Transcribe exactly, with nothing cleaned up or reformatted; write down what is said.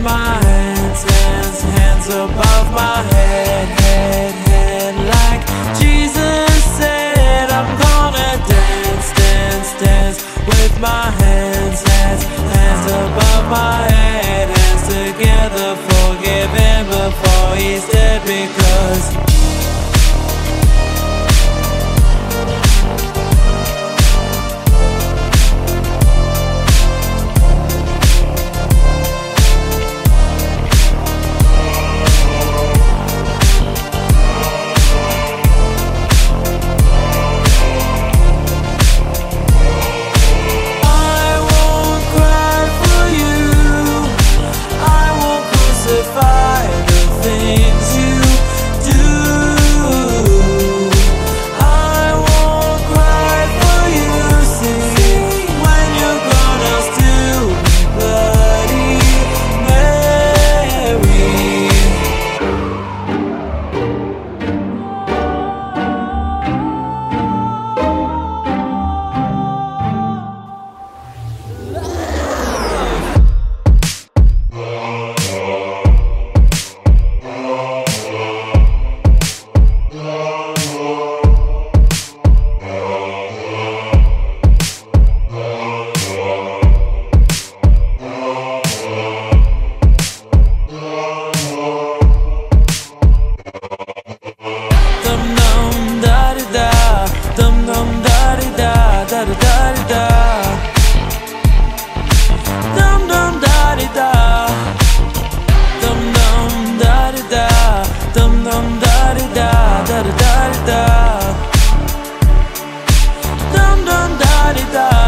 my hands, hands, hands above my head, head, head. Like Jesus said, I'm gonna dance, dance, dance with my hands, hands, hands above my head, hands together, forgive him before he's dead, because da da da da, dum dum da di da, dum dum da di da, dum dum da di da, da da da da, dum dum da di da.